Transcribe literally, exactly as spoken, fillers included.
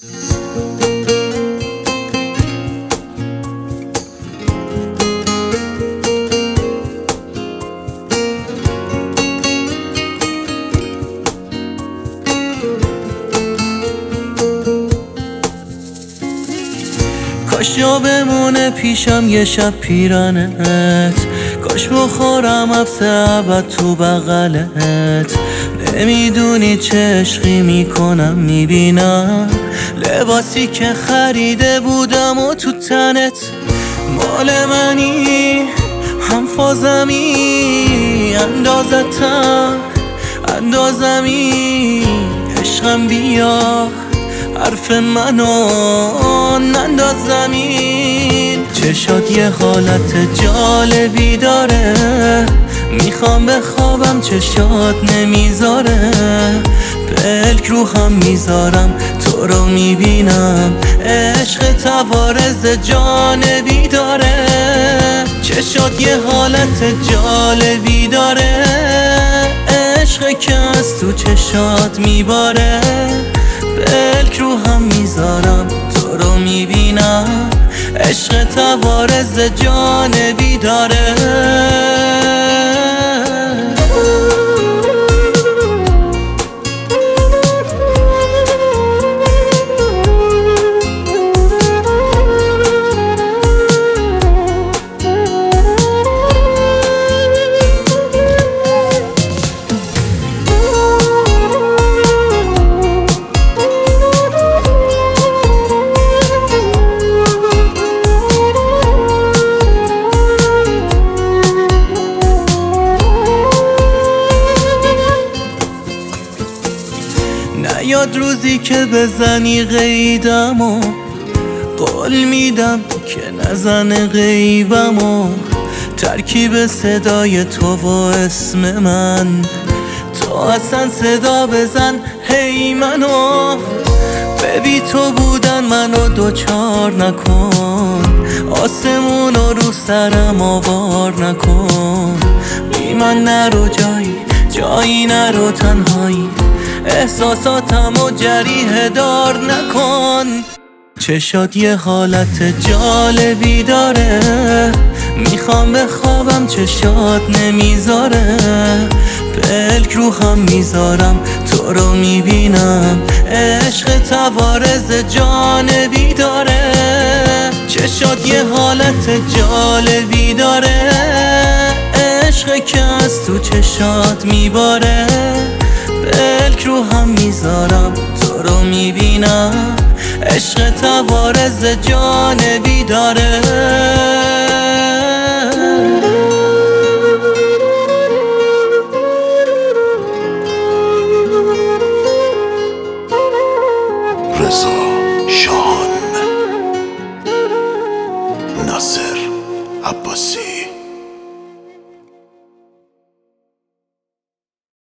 کاش جا بمونه پیشم یه شب پیرنت، کاش بخورم حبس ابد تو بغلت. نمیدونی چه عشقی میکنم، میبینم لباسی که خریده بودم و تو تنت مال منی، هم فازمی اندازتم اندازمی. عشقم بیا حرف منو ننداز زمین. چشات یه حالت جالبی داره، میخوام بخوابم چشات نمیذاره. پلک رو هم میذارم تو رو میبینم، عشق توارز جانبی داره. چشات یه حالت جالبی داره، عشق که از تو چشات میباره. پلک رو هم میذارم تو رو میبینم، عشق توارز جانبی داره. نیاد روزی که بزنی قیدم و قول میدم که نزن غیبم و ترکیب صدای تو و اسم من. تو اصلا صدا بزن هی منو، ببی تو بودن منو دوچار نکن. آسمون رو سرم آوار نکن، بی من نرو جایی جایی نرو تنهایی. احساساتمو جریحه دار نکن. چشات یه حالت جالبی داره، میخوام بخوابم چشات نمیذاره. پلک رو هم میذارم تو رو میبینم، عشق توارز جانبی داره. چشات یه حالت جالبی داره، عشق که از تو چشات میباره. پلک رو هم میذارم تو رو میبینم، عشق توارز جانبی داره. رضا شاهان، ناصر عباسی.